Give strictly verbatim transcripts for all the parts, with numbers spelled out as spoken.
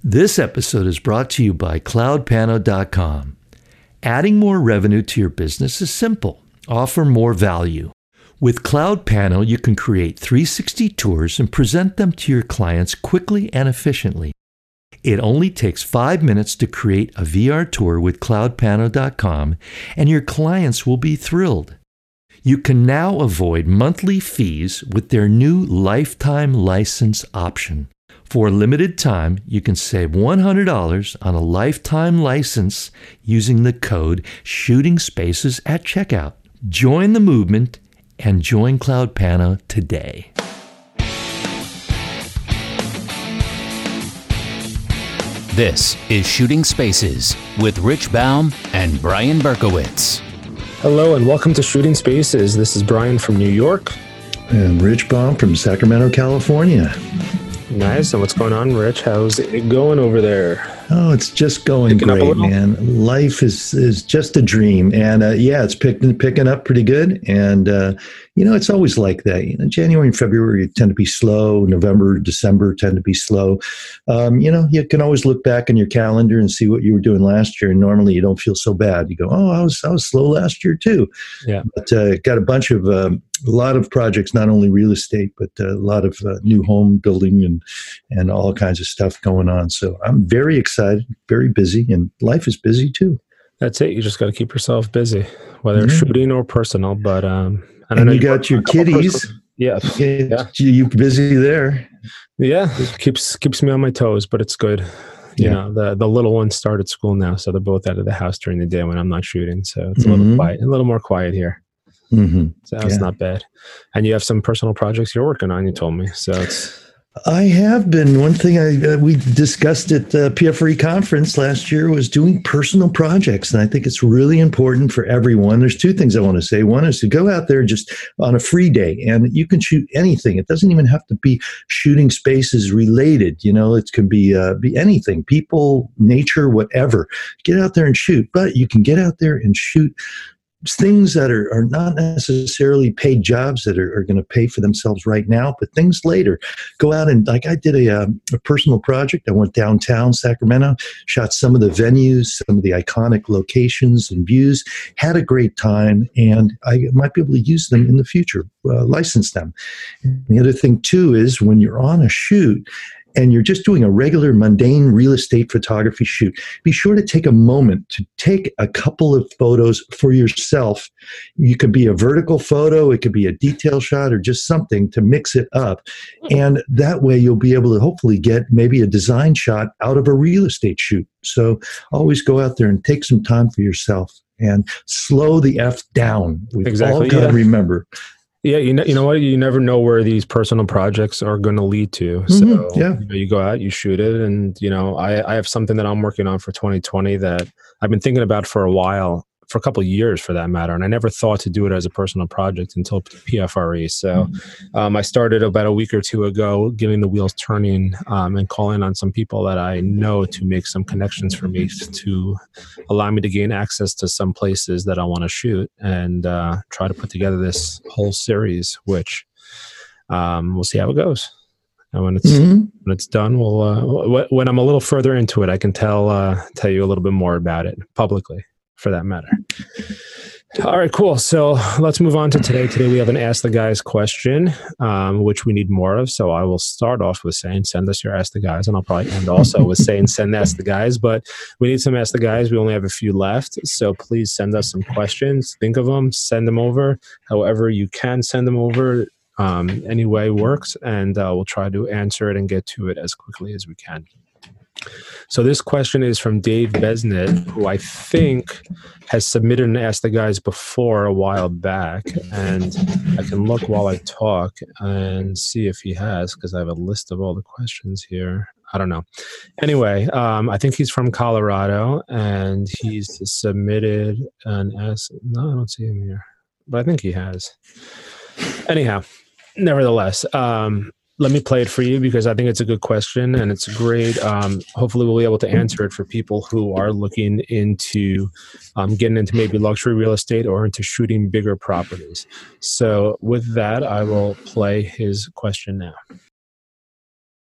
This episode is brought to you by cloud pano dot com. Adding more revenue to your business is simple. Offer more value. With CloudPano, you can create three sixty tours and present them to your clients quickly and efficiently. It only takes five minutes to create a V R tour with cloud pano dot com, and your clients will be thrilled. You can now avoid monthly fees with their new lifetime license option. For a limited time, you can save one hundred dollars on a lifetime license using the code Shooting Spaces at checkout. Join the movement and join CloudPano today. This is Shooting Spaces with Rich Baum and Brian Berkowitz. Hello and welcome to Shooting Spaces. This is Brian from New York. And Rich Baum from Sacramento, California. Nice. And what's going on, Rich? How's it going over there? Oh, it's just going Picking great, man. Life is is just a dream. And uh, yeah, it's picking picking up pretty good. And, uh, you know, it's always like that. You know, January and February tend to be slow. November, December tend to be slow. Um, you know, you can always look back in your calendar and see what you were doing last year. And normally you don't feel so bad. You go, oh, I was, I was slow last year too. Yeah. But uh, got a bunch of, um, a lot of projects, not only real estate, but uh, a lot of uh, new home building and, and all kinds of stuff going on. So I'm very excited, very busy, and life is busy too. That's it. You just got to keep yourself busy, whether it's Yeah. shooting or personal. But um, I and don't know. you got your kitties. Yeah. Yeah. You busy there? Yeah. Keeps keeps me on my toes, but it's good. You Yeah. know, the the little ones started school now, so they're both out of the house during the day when I'm not shooting. So it's a Mm-hmm. little quiet, a little more quiet here. Mm-hmm. So it's Yeah. not bad. And you have some personal projects you're working on, you told me. So it's I have been. One thing I uh, we discussed at the P F R E conference last year was doing personal projects, and I think it's really important for everyone. There's two things I want to say. One is to go out there just on a free day, and you can shoot anything. It doesn't even have to be Shooting Spaces related. You know, it can be uh, be anything, people, nature, whatever. Get out there and shoot, but you can get out there and shoot things that are, are not necessarily paid jobs that are, are going to pay for themselves right now, but things later. Go out and, like I did a, um, a personal project. I went downtown Sacramento, shot some of the venues, some of the iconic locations and views, had a great time, and I might be able to use them in the future, uh, license them. And the other thing too is when you're on a shoot, and you're just doing a regular mundane real estate photography shoot, be sure to take a moment to take a couple of photos for yourself. You could be a vertical photo, it could be a detail shot, or just something to mix it up. And that way you'll be able to hopefully get maybe a design shot out of a real estate shoot. So always go out there and take some time for yourself and slow the F down. We've Exactly, all got to yeah. remember. Yeah, you know, you know what? You never know where these personal projects are going to lead to. Mhm, So yeah. you know, you go out, you shoot it, and you know, I, I have something that I'm working on for twenty twenty that I've been thinking about for a while, for a couple of years, for that matter. And I never thought to do it as a personal project until P F R E. So um, I started about a week or two ago, getting the wheels turning um, and calling on some people that I know to make some connections for me to allow me to gain access to some places that I want to shoot and uh, try to put together this whole series, which um, we'll see how it goes. And when it's Mm-hmm. when it's done, we'll uh, when I'm a little further into it, I can tell uh, tell you a little bit more about it publicly, for that matter. All right, cool. So let's move on to today. Today we have an Ask the Guys question, um, which we need more of. So I will start off with saying, send us your Ask the Guys. And I'll probably end also with saying, send Ask the Guys. But we need some Ask the Guys. We only have a few left. So please send us some questions. Think of them. Send them over. However you can send them over. Um, any way works. And uh, we'll try to answer it and get to it as quickly as we can. So this question is from Dave Besnett, who I think has submitted an Ask the Guys before a while back. And I can look while I talk and see if he has, because I have a list of all the questions here. I don't know. Anyway, um, I think he's from Colorado, and he's submitted an Ask. No, I don't see him here, but I think he has. Anyhow, nevertheless, um, let me play it for you because I think it's a good question and it's great. Um, hopefully we'll be able to answer it for people who are looking into um, getting into maybe luxury real estate or into shooting bigger properties. So with that, I will play his question now.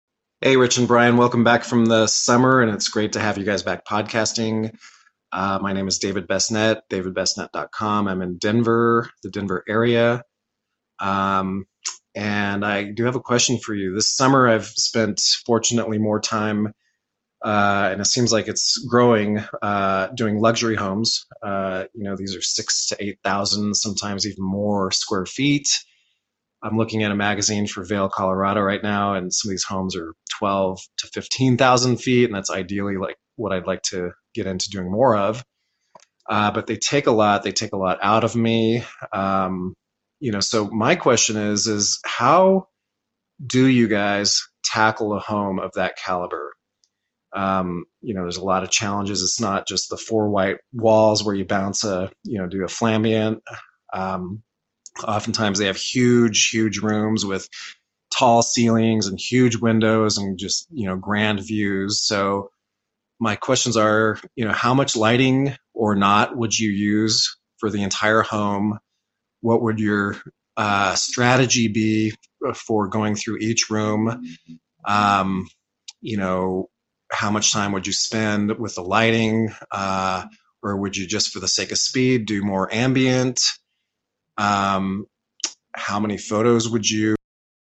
Hey, Rich and Brian, welcome back from the summer, and it's great to have you guys back podcasting. Uh, my name is David Besnet, david besnet dot com. I'm in Denver, the Denver area. Um, and I do have a question for you. This summer, I've spent, fortunately, more time, uh, and it seems like it's growing, uh, doing luxury homes. Uh, you know, these are six to eight thousand, sometimes even more square feet. I'm looking at a magazine for Vail, Colorado right now, and some of these homes are twelve to fifteen thousand feet, and that's ideally like what I'd like to get into doing more of. Uh, but they take a lot. They take a lot out of me. Um, you know, so my question is, is how do you guys tackle a home of that caliber? Um, you know, there's a lot of challenges. It's not just the four white walls where you bounce a, you know, do a flambient. Um, Oftentimes they have huge, huge rooms with tall ceilings and huge windows and just, you know, grand views. So my questions are, you know, how much lighting or not would you use for the entire home? What would your uh, strategy be for going through each room? Um, you know, how much time would you spend with the lighting? Uh, or would you just, for the sake of speed, do more ambient? Um, how many photos would you?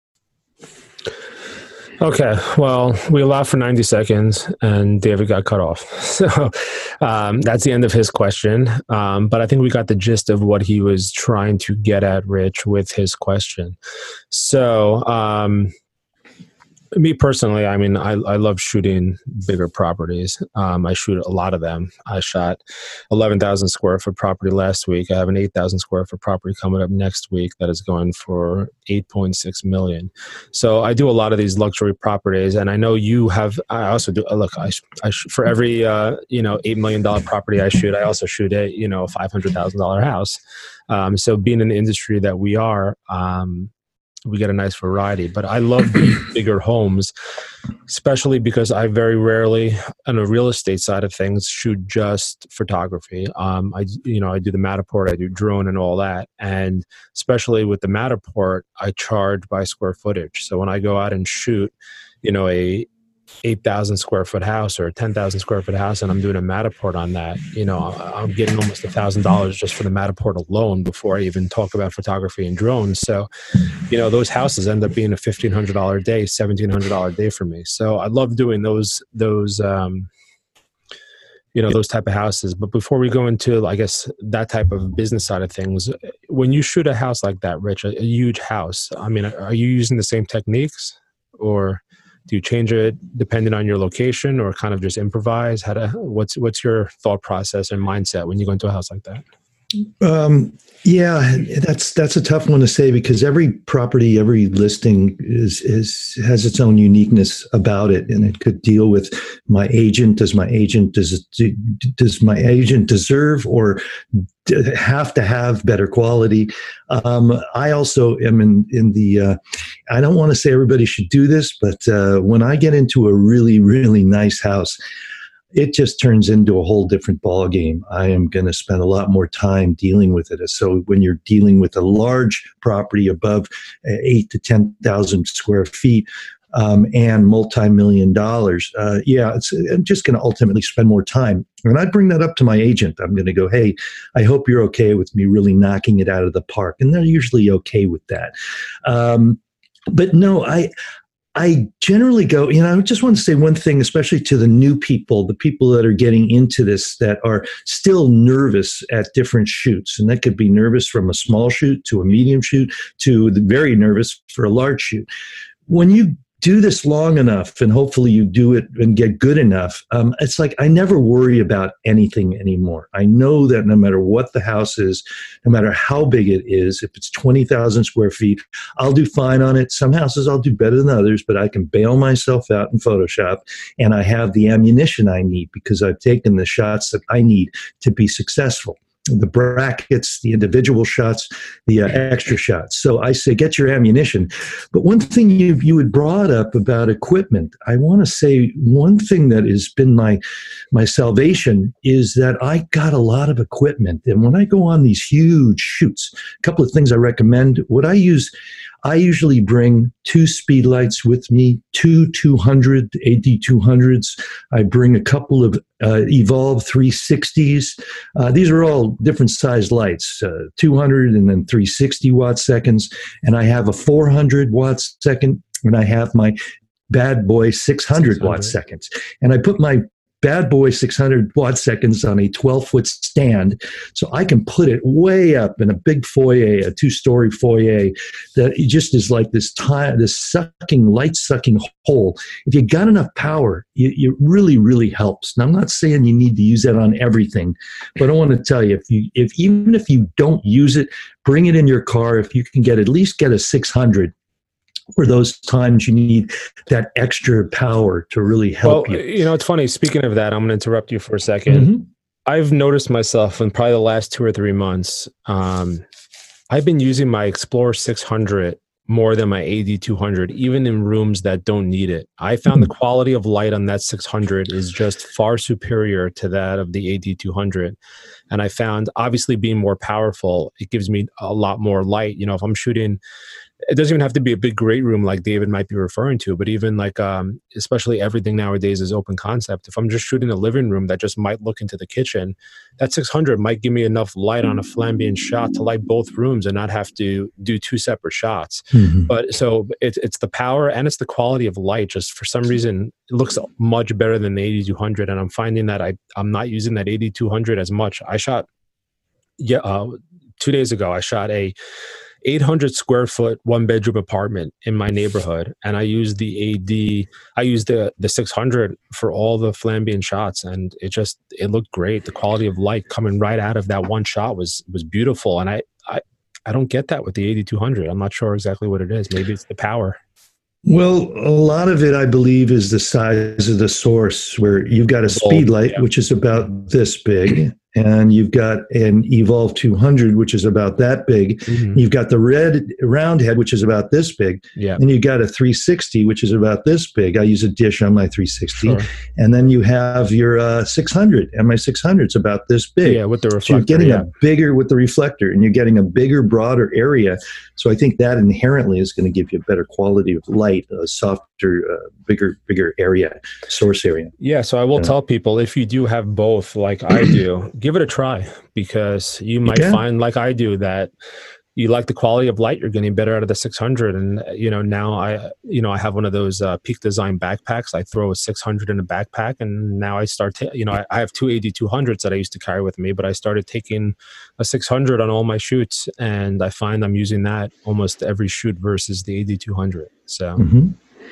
Okay, well, we allowed for ninety seconds and David got cut off. So um, that's the end of his question. Um, but I think we got the gist of what he was trying to get at, Rich, with his question. So um, me personally, I mean, I, I love shooting bigger properties. Um, I shoot a lot of them. I shot eleven thousand square foot property last week. I have an eight thousand square foot property coming up next week that is going for eight point six million. So I do a lot of these luxury properties, and I know you have, I also do, look, I, I for every, uh, you know, eight million dollars property I shoot, I also shoot a, you know, five hundred thousand dollars house. Um, so being in the industry that we are, um, we get a nice variety, but I love the bigger homes, especially because I very rarely, on the real estate side of things, shoot just photography. Um, I, you know, I do the Matterport, I do drone and all that. And especially with the Matterport, I charge by square footage. So when I go out and shoot, you know, a eight thousand square foot house or a ten thousand square foot house, and I'm doing a Matterport on that, you know, I'm getting almost a thousand dollars just for the Matterport alone before I even talk about photography and drones. So, you know, those houses end up being a fifteen hundred dollars a day, seventeen hundred dollars a day for me. So I love doing those, those, um, you know, those type of houses. But before we go into, I guess, that type of business side of things, when you shoot a house like that, Rich, a, a huge house, I mean, are you using the same techniques, or do you change it depending on your location, or kind of just improvise? How to, what's, what's your thought process and mindset when you go into a house like that? Um, yeah, that's that's a tough one to say, because every property, every listing is is has its own uniqueness about it, and it could deal with my agent. Does my agent does it, does my agent deserve or have to have better quality? Um, I also am in in the. Uh, I don't want to say everybody should do this, but uh, when I get into a really really nice house, it just turns into a whole different ballgame. I am going to spend a lot more time dealing with it. So when you're dealing with a large property above eight to ten thousand square feet um, and multi-million dollars, uh, yeah, it's, I'm just going to ultimately spend more time. And I bring that up to my agent. I'm going to go, hey, I hope you're okay with me really knocking it out of the park. And they're usually okay with that. Um, but no, I... I generally go, you know, I just want to say one thing, especially to the new people, the people that are getting into this, that are still nervous at different shoots. And that could be nervous from a small shoot to a medium shoot to the very nervous for a large shoot. When you do this long enough, and hopefully you do it and get good enough, um, it's like I never worry about anything anymore. I know that no matter what the house is, no matter how big it is, if it's twenty thousand square feet, I'll do fine on it. Some houses I'll do better than others, but I can bail myself out in Photoshop, and I have the ammunition I need because I've taken the shots that I need to be successful. The brackets, the individual shots, the uh, extra shots. So I say, get your ammunition. But one thing you you had brought up about equipment, I want to say one thing that has been my my salvation is that I got a lot of equipment. And when I go on these huge shoots, a couple of things I recommend. What I use, I usually bring two speed lights with me, two two hundred A D two hundreds. I bring a couple of uh, Evolve three sixties. Uh, these are all different size lights, uh, two hundred and then three sixty watt seconds. And I have a four hundred watt second, and I have my Bad Boy six hundred watt seconds. And I put my Bad Boy six hundred watt seconds on a twelve foot stand, so I can put it way up in a big foyer, a two story foyer that it just is like this time, this sucking, light sucking hole. If you got enough power, it, it really, really helps. Now, I'm not saying you need to use that on everything, but I want to tell you, if you, if even if you don't use it, bring it in your car. If you can get at least get a six hundred. For those times you need that extra power to really help well, you. You know, it's funny. Speaking of that, I'm going to interrupt you for a second. Mm-hmm. I've noticed myself in probably the last two or three months, um, I've been using my Explorer six hundred more than my A D two hundred, even in rooms that don't need it. I found mm-hmm. the quality of light on that six hundred is just far superior to that of the A D two hundred. And I found, obviously, being more powerful, it gives me a lot more light. You know, if I'm shooting, it doesn't even have to be a big great room like David might be referring to, but even like, um, especially everything nowadays is open concept. If I'm just shooting a living room that just might look into the kitchen, that six hundred might give me enough light on a flambient shot to light both rooms and not have to do two separate shots. Mm-hmm. But so it's it's the power and it's the quality of light. Just for some reason, it looks much better than the A D two hundred. And I'm finding that I, I'm not using that A D two hundred as much. I shot, yeah, uh, two days ago, I shot a eight hundred square foot one bedroom apartment in my neighborhood, and I used the A D, I used the the six hundred for all the flambient shots, and it just it looked great. The quality of light coming right out of that one shot was was beautiful, and I I I don't get that with the A D two hundred. I'm not sure exactly what it is. Maybe it's the power. Well, a lot of it, I believe, is the size of the source, where you've got a speed light, yeah. which is about this big, and you've got an Evolve two hundred, which is about that big. Mm-hmm. You've got the red round head, which is about this big. Yeah. And you've got a three sixty, which is about this big. I use a dish on my three sixty. Sure. And then you have your uh, six hundred, and my six hundred is about this big. Yeah, with the reflector. So you're getting yeah. a bigger with the reflector, and you're getting a bigger, broader area. So I think that inherently is going to give you a better quality of light, a softer, uh, bigger, bigger area, source area. Yeah. So I will uh, tell people, if you do have both, like I do, give it a try, because you might you find, like I do, that you like the quality of light, you're getting better out of the six hundred. And, you know, now I, you know, I have one of those uh, Peak Design backpacks. I throw a six hundred in a backpack, and now I start, ta- you know, I, I have two A D two hundreds that I used to carry with me, but I started taking a six hundred on all my shoots, and I find I'm using that almost every shoot versus the A D two hundred. So. Mm-hmm.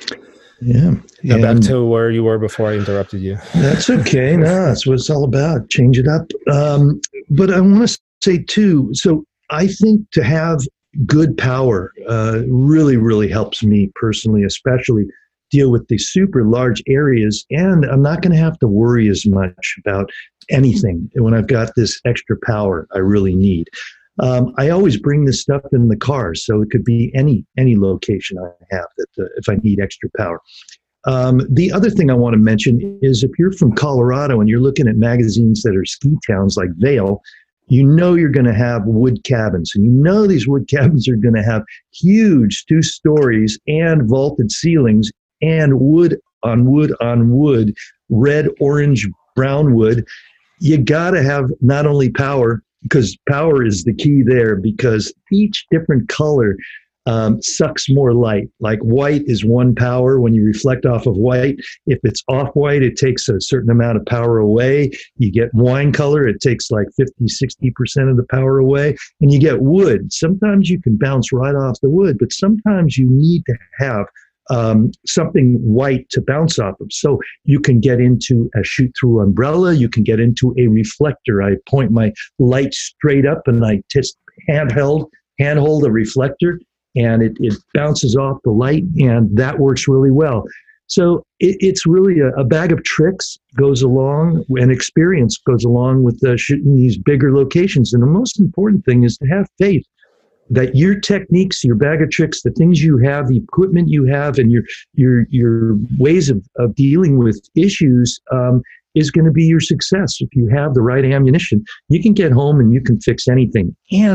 Yeah. Now back to where you were before I interrupted you. That's okay. No, that's what it's all about. Change it up. Um, but I want to say too, so I think to have good power uh, really, really helps me personally, especially deal with these super large areas. And I'm not going to have to worry as much about anything when I've got this extra power I really need. Um, I always bring this stuff in the car, so it could be any any location I have that uh, if I need extra power. Um, the other thing I want to mention is if you're from Colorado and you're looking at magazines that are ski towns like Vail, you know you're going to have wood cabins, and you know these wood cabins are going to have huge two stories and vaulted ceilings and wood on wood on wood, red, orange, brown wood. You got to have not only power, because power is the key there, because each different color um, sucks more light. Like white is one power when you reflect off of white. If it's off-white, it takes a certain amount of power away. You get wine color, it takes like fifty, sixty percent of the power away. And you get wood. Sometimes you can bounce right off the wood, but sometimes you need to have Um, something white to bounce off of. So you can get into a shoot-through umbrella. You can get into a reflector. I point my light straight up, and I just handheld, handhold a reflector, and it, it bounces off the light, and that works really well. So it, it's really a, a bag of tricks goes along, and experience goes along with uh, shooting these bigger locations. And the most important thing is to have faith that your techniques, your bag of tricks, the things you have, the equipment you have, and your your your ways of, of dealing with issues um, is going to be your success. If you have the right ammunition, you can get home and you can fix anything. And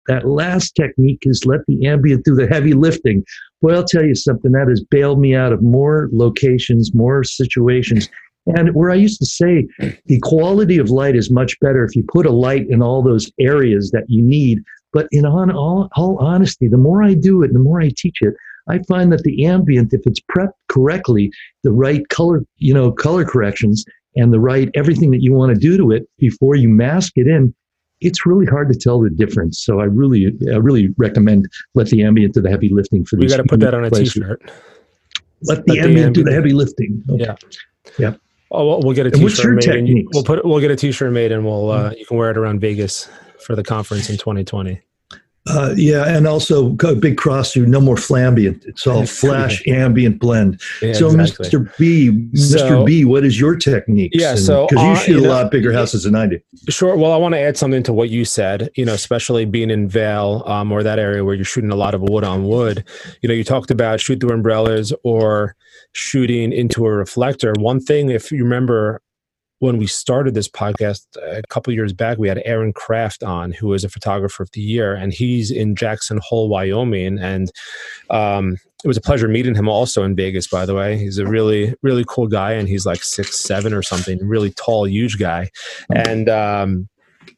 that last technique is let the ambient do the heavy lifting. Well, I'll tell you something, that has bailed me out of more locations, more situations. And where I used to say the quality of light is much better if you put a light in all those areas that you need. But in on, all, all honesty, the more I do it, the more I teach it, I find that the ambient, if it's prepped correctly, the right color, you know, color corrections and the right everything that you want to do to it before you mask it in, it's really hard to tell the difference. So I really, I really recommend let the ambient do the heavy lifting for We these. got to put that on a places. T-shirt. Let the, let ambient, the ambient do the heavy lifting. Okay. Yeah. Yeah. Oh, we'll, we'll get a And what's your T-shirt made. And you, techniques? we'll put we'll get a T-shirt made, and we'll uh, you can wear it around Vegas for the conference in twenty twenty. Uh, yeah, and also a big cross through, no more flambient. It's all flash ambient blend. Yeah, so, exactly. Mister B, Mister So- B, what is your technique? Yeah, so, because you uh, shoot you a know- lot bigger houses than I do. Sure. Well, I want to add something to what you said, you know, especially being in Vail um, or that area where you're shooting a lot of wood on wood. You know, you talked about shoot through umbrellas or shooting into a reflector. One thing, if you remember, when we started this podcast a couple of years back, we had Aaron Kraft on, who is a photographer of the year, and he's in Jackson Hole, Wyoming. And um, it was a pleasure meeting him also in Vegas, by the way. He's a really, really cool guy, and he's like six, seven or something, really tall, huge guy. And um,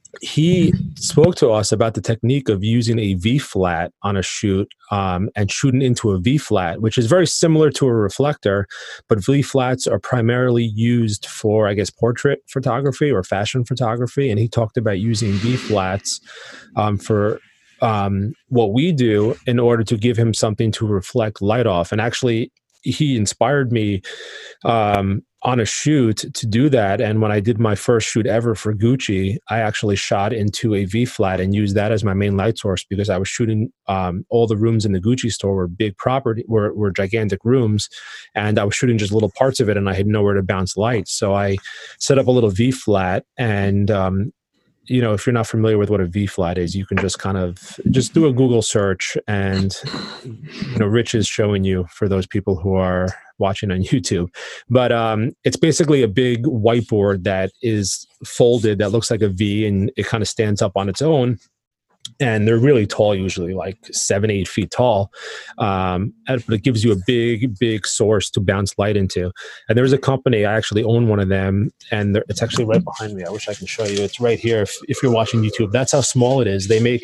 he spoke to us about the technique of using a V-flat on a shoot um, and shooting into a V-flat, which is very similar to a reflector, but V-flats are primarily used for, I guess, portrait photography or fashion photography. And he talked about using V-flats um, for um, what we do in order to give him something to reflect light off. And actually, he inspired me um, on a shoot to do that. And when I did my first shoot ever for Gucci, I actually shot into a V-flat and used that as my main light source because I was shooting um, all the rooms in the Gucci store were big property, were, were gigantic rooms. And I was shooting just little parts of it and I had nowhere to bounce light. So I set up a little V-flat and, um, you know, if you're not familiar with what a V-flat is, you can just kind of just do a Google search and, you know, Rich is showing you for those people who are watching on YouTube. But um, it's basically a big whiteboard that is folded that looks like a V and it kind of stands up on its own. And they're really tall, usually like seven, eight feet tall. Um, and it gives you a big, big source to bounce light into. And there's a company, I actually own one of them, and it's actually right behind me. I wish I can show you. It's right here. If, if you're watching YouTube, that's how small it is. They make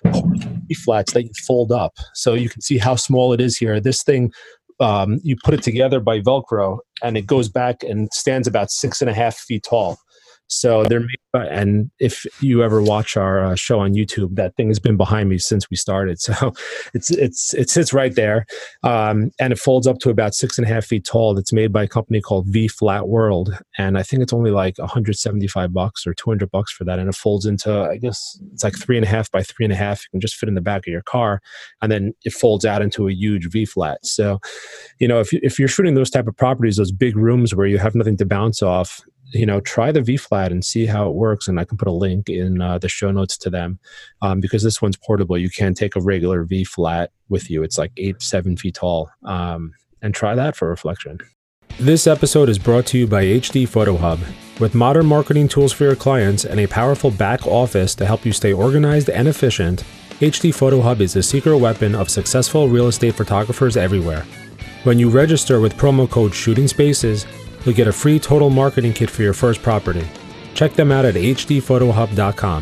flats that you fold up. So you can see how small it is here. This thing, um, you put it together by Velcro, and it goes back and stands about six and a half feet tall. So they're made by, and if you ever watch our uh, show on YouTube, that thing has been behind me since we started. So it's it's it sits right there, um, and it folds up to about six and a half feet tall. It's made by a company called V Flat World, and I think it's only like one hundred seventy-five bucks or two hundred bucks for that. And it folds into, I guess it's like three and a half by three and a half. You can just fit in the back of your car, and then it folds out into a huge V flat. So, you know, if you, if you're shooting those type of properties, those big rooms where you have nothing to bounce off, you know, try the V-flat and see how it works. And I can put a link in uh, the show notes to them um, because this one's portable. You can take a regular V-flat with you. It's like eight, seven feet tall. Um, and try that for reflection. This episode is brought to you by H D Photo Hub. With modern marketing tools for your clients and a powerful back office to help you stay organized and efficient, H D Photo Hub is the secret weapon of successful real estate photographers everywhere. When you register with promo code Shooting Spaces, you'll get a free total marketing kit for your first property. Check them out at h d photo hub dot com.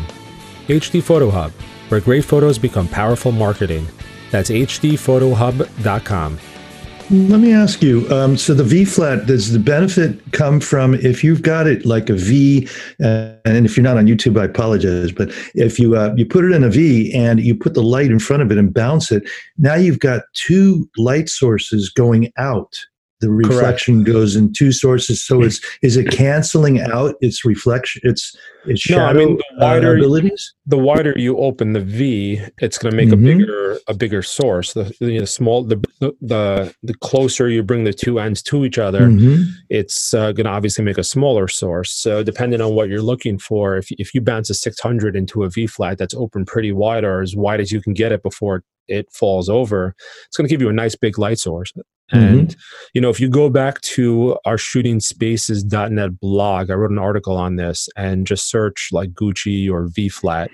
H D Photo Hub, where great photos become powerful marketing. That's h d photo hub dot com. Let me ask you, um, so the V-flat, does the benefit come from if you've got it like a V, uh, and if you're not on YouTube, I apologize, but if you uh, you put it in a V and you put the light in front of it and bounce it, now you've got two light sources going out. The reflection Correct. Goes in two sources. So it's is it canceling out its reflection, its its shadow no, I mean, the wider, uh, abilities? The wider you open the V, it's going to make mm-hmm. a bigger a bigger source. The, the small the, the the closer you bring the two ends to each other, mm-hmm. it's uh, going to obviously make a smaller source. So depending on what you're looking for, if if you bounce a six hundred into a V flat that's open pretty wide or as wide as you can get it before it falls over, it's going to give you a nice big light source. And, mm-hmm. you know, if you go back to our shooting spaces dot net blog, I wrote an article on this and just search like Gucci or V-flat.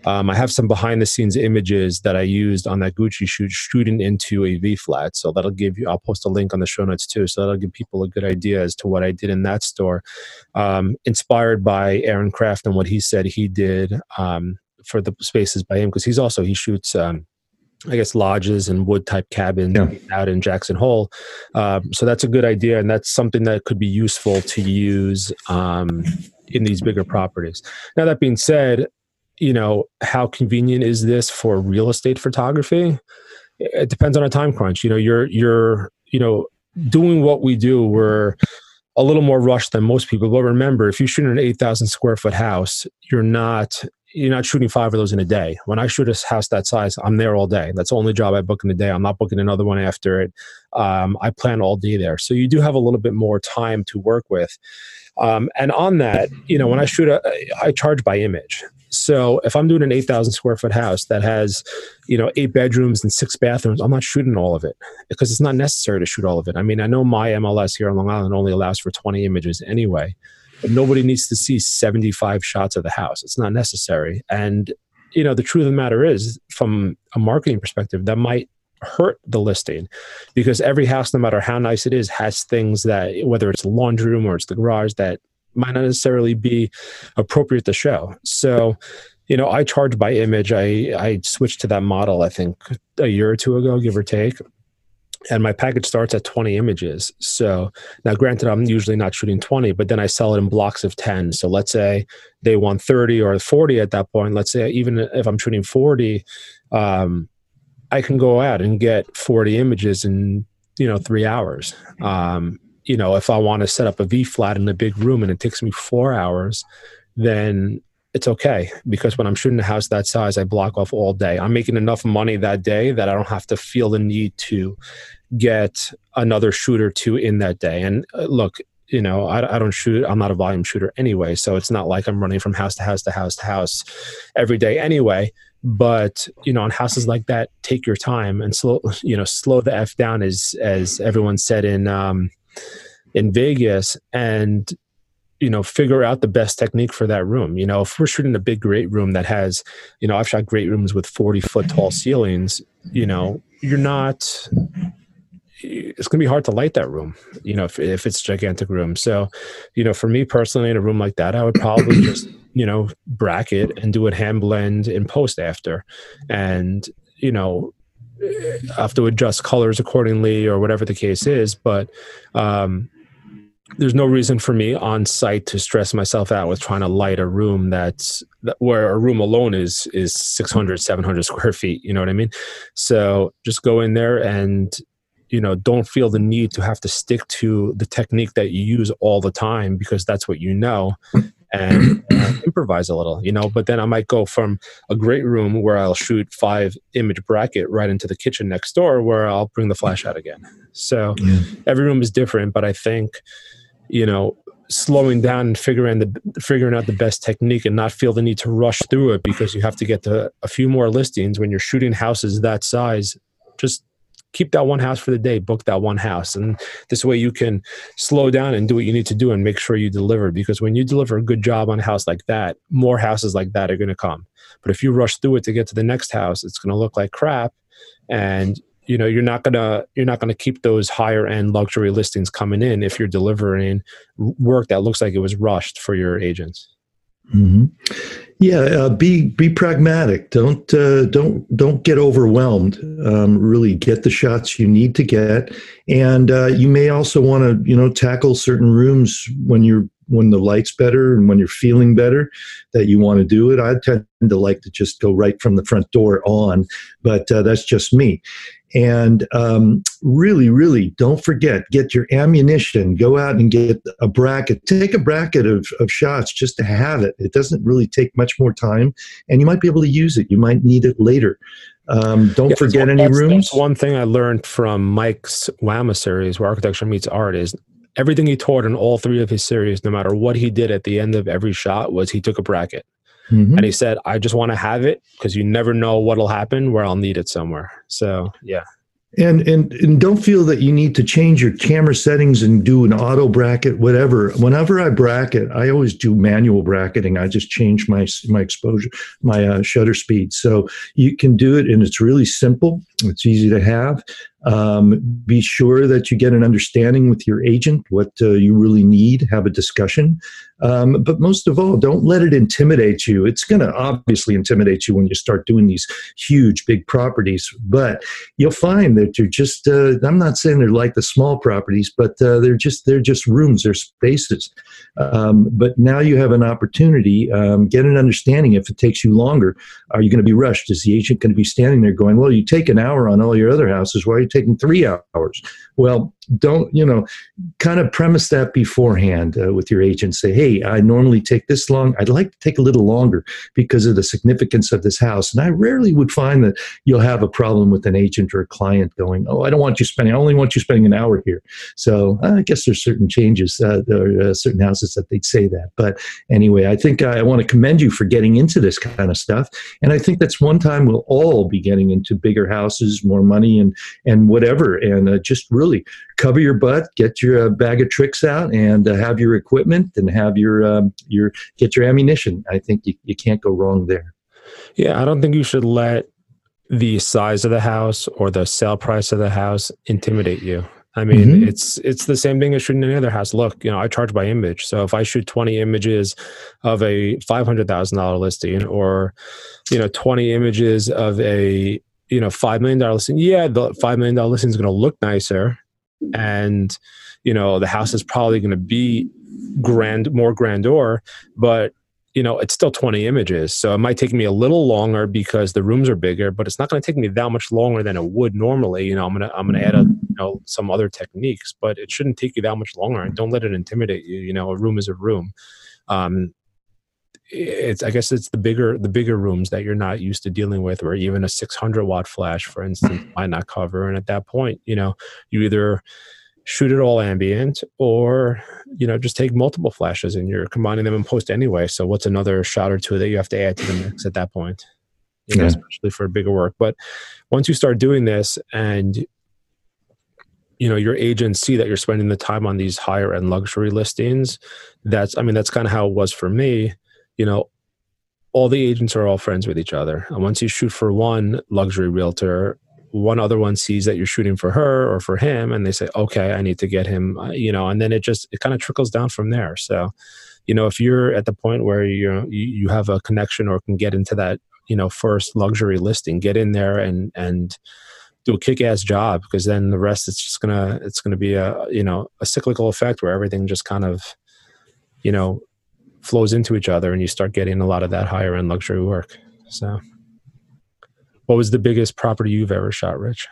Um, I have some behind the scenes images that I used on that Gucci shoot, shooting into a V flat. So that'll give you, I'll post a link on the show notes too. So that'll give people a good idea as to what I did in that store. Um, inspired by Aaron Kraft and what he said he did um, for the Spaces by him, because he's also, he shoots, um, I guess, lodges and wood type cabins yeah. out in Jackson Hole. Um, so that's a good idea. And that's something that could be useful to use um, in these bigger properties. Now, that being said, you know, how convenient is this for real estate photography? It depends on a time crunch. You know, you're, you're, you know, doing what we do, we're a little more rushed than most people. But remember, if you shoot an eight thousand square foot house, you're not, you're not shooting five of those in a day. When I shoot a house that size, I'm there all day. That's the only job I book in a day. I'm not booking another one after it. Um, I plan all day there. So you do have a little bit more time to work with. Um, and on that, you know, when I shoot, a, I charge by image. So if I'm doing an eight thousand square foot house that has, you know, eight bedrooms and six bathrooms, I'm not shooting all of it because it's not necessary to shoot all of it. I mean, I know my M L S here on Long Island only allows for twenty images anyway, but nobody needs to see seventy-five shots of the house. It's not necessary. And, you know, the truth of the matter is, from a marketing perspective, that might hurt the listing, because every house, no matter how nice it is, has things that, whether it's a laundry room or it's the garage, that might not necessarily be appropriate to show. So, you know, I charge by image. I, I switched to that model, I think a year or two ago, give or take. And my package starts at twenty images. So now, granted, I'm usually not shooting twenty, but then I sell it in blocks of ten. So let's say they want thirty or forty at that point. Let's say even if I'm shooting forty, um, I can go out and get forty images in, you know, three hours. Um, you know, if I want to set up a V flat in a big room and it takes me four hours, then it's okay. Because when I'm shooting a house that size, I block off all day. I'm making enough money that day that I don't have to feel the need to get another shoot or two in that day. And uh, look, you know, I, I don't shoot, I'm not a volume shooter anyway. So it's not like I'm running from house to house to house to house every day anyway. But, you know, on houses like that, take your time and slow, you know, slow the F down, as, as everyone said in, um, in Vegas, and, you know, figure out the best technique for that room. You know, if we're shooting a big, great room that has, you know, I've shot great rooms with forty foot tall ceilings, you know, you're not, it's going to be hard to light that room, you know, if, if it's a gigantic room. So, you know, for me personally, in a room like that, I would probably just, you know, bracket and do a hand blend in post after. And, you know, I have to adjust colors accordingly or whatever the case is. But um, there's no reason for me on site to stress myself out with trying to light a room that's that, where a room alone is, is six hundred, seven hundred square feet. You know what I mean? So just go in there and, you know, don't feel the need to have to stick to the technique that you use all the time, because that's what you know. And uh, improvise a little, you know, but then I might go from a great room where I'll shoot five image bracket right into the kitchen next door where I'll bring the flash out again. So yeah. Every room is different, but I think, you know, slowing down and figuring the figuring out the best technique and not feel the need to rush through it because you have to get to a few more listings when you're shooting houses that size. Just keep that one house for the day, book that one house. And this way you can slow down and do what you need to do and make sure you deliver. Because when you deliver a good job on a house like that, more houses like that are going to come. But if you rush through it to get to the next house, it's going to look like crap. And, you know, you're not going to, you're not going to keep those higher end luxury listings coming in if you're delivering work that looks like it was rushed for your agents. Mm-hmm. Yeah, uh, be be pragmatic. Don't uh, don't don't get overwhelmed. Um, really get the shots you need to get, and uh, you may also want to you know tackle certain rooms when you're when the light's better and when you're feeling better that you want to do it. I tend to like to just go right from the front door on, but uh, that's just me. And um, really, really don't forget, get your ammunition, go out and get a bracket, take a bracket of, of shots just to have it. It doesn't really take much more time, and you might be able to use it. You might need it later. Um, don't yeah, forget any that's, rooms. That's one thing I learned from Mike's WAMA series, where architecture meets art, is everything he taught in all three of his series, no matter what he did at the end of every shot, was he took a bracket. Mm-hmm. And he said, I just want to have it because you never know what'll happen where I'll need it somewhere. So, yeah. And, and and don't feel that you need to change your camera settings and do an auto bracket, whatever. Whenever I bracket, I always do manual bracketing. I just change my my exposure, my uh, shutter speed. So you can do it, and it's really simple. It's easy to have. Um, be sure that you get an understanding with your agent, what uh, you really need, have a discussion. Um, but most of all, don't let it intimidate you. It's going to obviously intimidate you when you start doing these huge, big properties. But you'll find that you're just, uh, I'm not saying they're like the small properties, but uh, they're just they're just rooms, they're spaces. Um, but now you have an opportunity, um, get an understanding. If it takes you longer, are you going to be rushed? Is the agent going to be standing there going, well, you take an hour on all your other houses, why are you taking three hours? Well, don't, you know, kind of premise that beforehand uh, with your agent. Say, hey, I normally take this long. I'd like to take a little longer because of the significance of this house. And I rarely would find that you'll have a problem with an agent or a client going, oh, I don't want you spending, I only want you spending an hour here. So uh, I guess there's certain changes, uh, there are uh, certain houses that they'd say that. But anyway, I think I want to commend you for getting into this kind of stuff. And I think that's one time we'll all be getting into bigger houses, more money and, and whatever. And uh, just really cover your butt, get your uh, bag of tricks out, and uh, have your equipment and have your um, your get your ammunition. I think you, you can't go wrong there. Yeah, I don't think you should let the size of the house or the sale price of the house intimidate you. I mean, mm-hmm. it's it's the same thing as shooting any other house. Look, you know, I charge by image. So if I shoot twenty images of a five hundred thousand dollars listing, or, you know, twenty images of a, you know, five million dollars listing, yeah, the five million dollars listing is going to look nicer. And, you know, the house is probably going to be grand, more grandeur, but, you know, it's still twenty images. So it might take me a little longer because the rooms are bigger, but it's not going to take me that much longer than it would normally. You know, I'm going to, I'm going to add a, you know, some other techniques, but it shouldn't take you that much longer, and don't let it intimidate you. You know, a room is a room. Um, it's, I guess it's the bigger, the bigger rooms that you're not used to dealing with, where even a six hundred watt flash, for instance, might not cover. And at that point, you know, you either shoot it all ambient, or, you know, just take multiple flashes and you're combining them in post anyway. So what's another shot or two that you have to add to the mix at that point, you know, yeah. especially for bigger work. But once you start doing this and, you know, your agents see that you're spending the time on these higher end luxury listings, that's, I mean, that's kind of how it was for me. You know, all the agents are all friends with each other. And once you shoot for one luxury realtor, one other one sees that you're shooting for her or for him, and they say, okay, I need to get him, uh, you know, and then it just, it kind of trickles down from there. So, you know, if you're at the point where you're, you you have a connection or can get into that, you know, first luxury listing, get in there and, and do a kick-ass job, because then the rest, it's just gonna, it's gonna be a, you know, a cyclical effect where everything just kind of, you know, flows into each other, and you start getting a lot of that higher end luxury work. So what was the biggest property you've ever shot, Rich?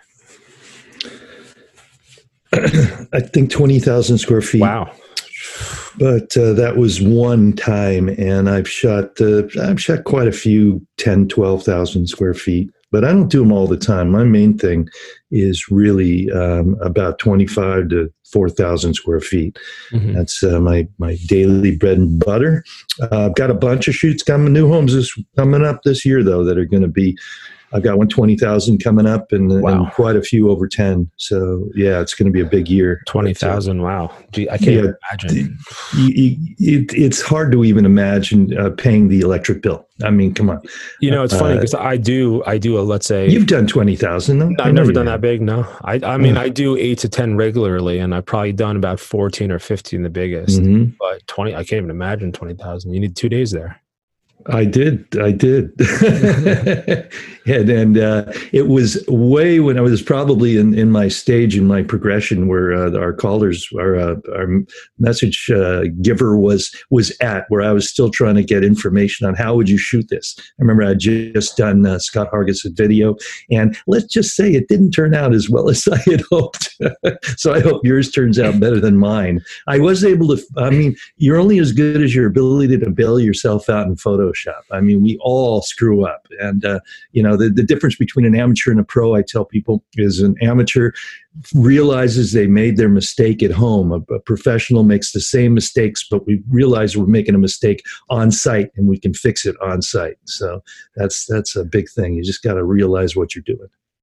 I think twenty thousand square feet. Wow. But uh, that was one time, and I've shot, uh, I've shot quite a few ten, twelve thousand square feet, but I don't do them all the time. My main thing is really um, about twenty-five to four thousand square feet. Mm-hmm. That's uh, my my daily bread and butter. Uh, I've got a bunch of shoots coming, new homes this, coming up this year, though, that are going to be, I've got one twenty thousand coming up, and, wow. and quite a few over ten. So yeah, it's going to be a big year. twenty thousand. Wow. Gee, I can't yeah, imagine. It, it, it's hard to even imagine uh, paying the electric bill. I mean, come on. You know, it's funny because uh, I do, I do, a, let's say. You've done twenty thousand, though? I've never done that big, no. I I mean, I do eight to ten regularly, and I've probably done about fourteen or fifteen the biggest. Mm-hmm. But twenty, I can't even imagine twenty thousand. You need two days there. I did. I did. and and uh, it was way when I was probably in, in my stage in my progression where uh, our callers, our, uh, our message uh, giver was was at, where I was still trying to get information on how would you shoot this. I remember I just done uh, Scott Hargis' video, and let's just say it didn't turn out as well as I had hoped. So I hope yours turns out better than mine. I was able to, I mean, you're only as good as your ability to bail yourself out in Photoshop. I mean, we all screw up. And, uh, you know, the, the difference between an amateur and a pro, I tell people, is an amateur realizes they made their mistake at home. A, a professional makes the same mistakes, but we realize we're making a mistake on site, and we can fix it on site. So that's that's a big thing. You just got to realize what you're doing.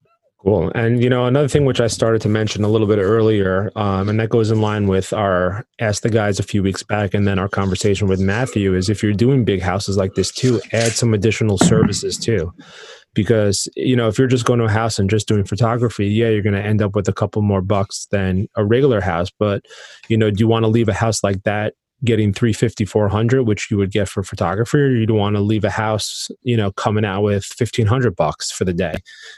Cool. And, you know, another thing which I started to mention a little bit earlier, um, and that goes in line with our Ask the Guys a few weeks back, and then our conversation with Matthew, is if you're doing big houses like this too, add some additional services too. Because, you know, if you're just going to a house and just doing photography, yeah, you're going to end up with a couple more bucks than a regular house. But, you know, do you want to leave a house like that getting three fifty, four hundred, which you would get for photography, or you don't want to leave a house, you know, coming out with fifteen hundred bucks for the day?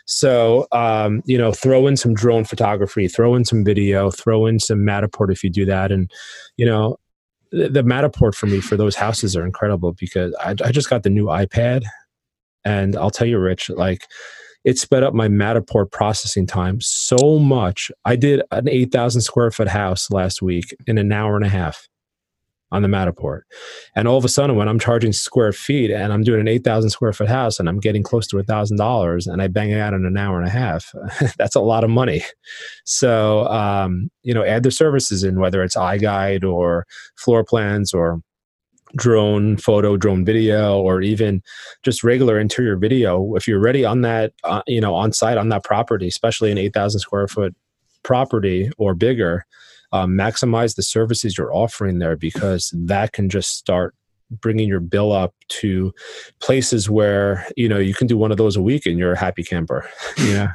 So, um, you know, throw in some drone photography, throw in some video, throw in some Matterport if you do that. And, you know, the, the Matterport for me for those houses are incredible, because I, I just got the new iPad, and I'll tell you, Rich, like, it sped up my Matterport processing time so much. I did an eight thousand square foot house last week in an hour and a half on the Matterport. And all of a sudden, when I'm charging square feet and I'm doing an eight thousand square foot house and I'm getting close to one thousand dollars and I bang it out in an hour and a half, that's a lot of money. So, um, you know, add the services in, whether it's iGuide or floor plans or drone photo, drone video, or even just regular interior video. If you're ready on that, uh, you know, on site on that property, especially an eight thousand square foot property or bigger, Um, maximize the services you're offering there, because that can just start bringing your bill up to places where, you know, you can do one of those a week and you're a happy camper. Yeah.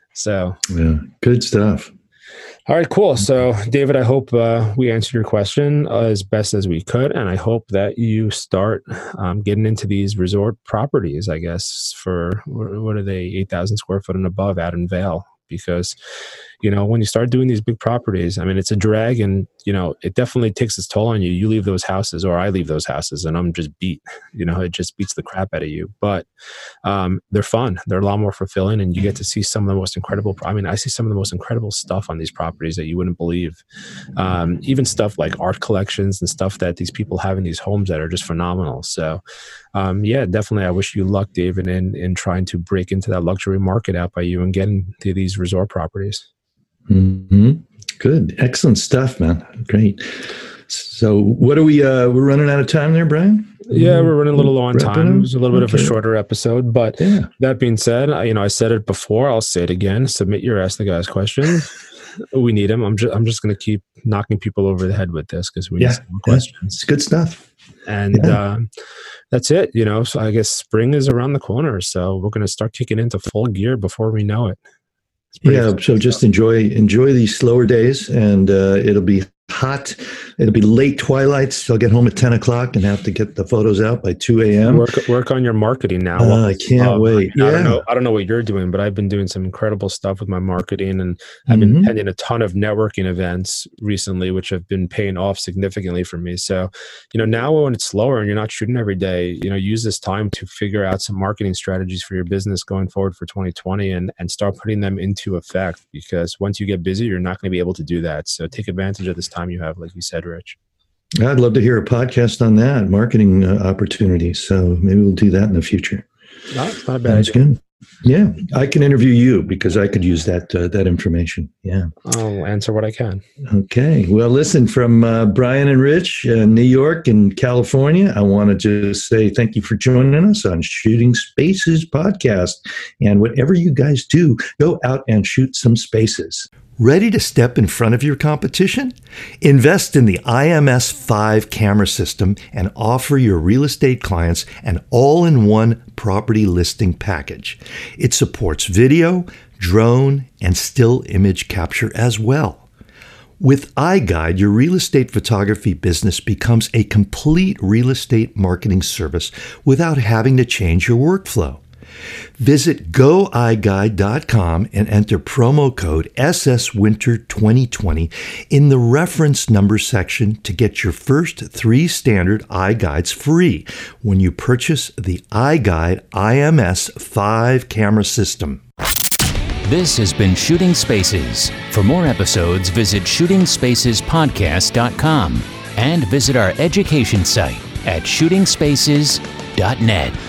So yeah, good stuff. All right, cool. So David, I hope uh, we answered your question uh, as best as we could. And I hope that you start um, getting into these resort properties, I guess, for, what are they, eight thousand square foot and above out in Vail. Because, you know, when you start doing these big properties, I mean, it's a drag, and, you know, it definitely takes its toll on you. You leave those houses, or I leave those houses, and I'm just beat, you know, it just beats the crap out of you. But um, they're fun. They're a lot more fulfilling, and you get to see some of the most incredible, I mean, I see some of the most incredible stuff on these properties that you wouldn't believe. Um, even stuff like art collections and stuff that these people have in these homes that are just phenomenal. So, um, yeah, definitely. I wish you luck, David, in, in trying to break into that luxury market out by you and getting to these resort properties. Mm-hmm. Good. Excellent stuff, man. Great. So what are we, uh, we're running out of time there, Brian? Yeah, we're running a little low on Wrapping time. up? It was a little bit Okay. of a shorter episode, but Yeah. that being said, I- you know, I said it before, I'll say it again. Submit your Ask the Guys questions. We need them. I'm just, I'm just going to keep knocking people over the head with this, because we Yeah. need some more questions. It's good stuff. And Yeah. um, that's it. You know, so I guess spring is around the corner, so we're going to start kicking into full gear before we know it. It's pretty Yeah. exciting So just stuff. enjoy, enjoy these slower days, and uh, it'll be hot. It'll be late twilights. So I'll get home at ten o'clock and have to get the photos out by two a.m. Work work on your marketing now. Uh, I can't Um, wait. I don't Yeah. know. I don't know what you're doing, but I've been doing some incredible stuff with my marketing, and I've been Mhm. attending a ton of networking events recently, which have been paying off significantly for me. So, you know, now when it's slower and you're not shooting every day, you know, use this time to figure out some marketing strategies for your business going forward for twenty twenty, and and start putting them into effect. Because once you get busy, you're not going to be able to do that. So take advantage of this time you have, like you said, Rich. I'd love to hear a podcast on that, marketing uh, opportunities. So maybe we'll do that in the future. No, it's not a bad That's idea. good. Yeah, I can interview you, because I could use that uh, that information. Yeah. I'll answer what I can. Okay. Well, listen, from uh, Brian and Rich, uh, New York and California, I want to just say thank you for joining us on Shooting Spaces podcast. And whatever you guys do, go out and shoot some spaces. Ready to step in front of your competition? Invest in the I M S five camera system and offer your real estate clients an all-in-one property listing package. It supports video, drone, and still image capture as well. With iGuide, your real estate photography business becomes a complete real estate marketing service without having to change your workflow. Visit go i guide dot com and enter promo code S S Winter twenty twenty in the reference number section to get your first three standard iGuides free when you purchase the iGuide I M S five camera system. This has been Shooting Spaces. For more episodes, visit shooting spaces podcast dot com and visit our education site at shooting spaces dot net.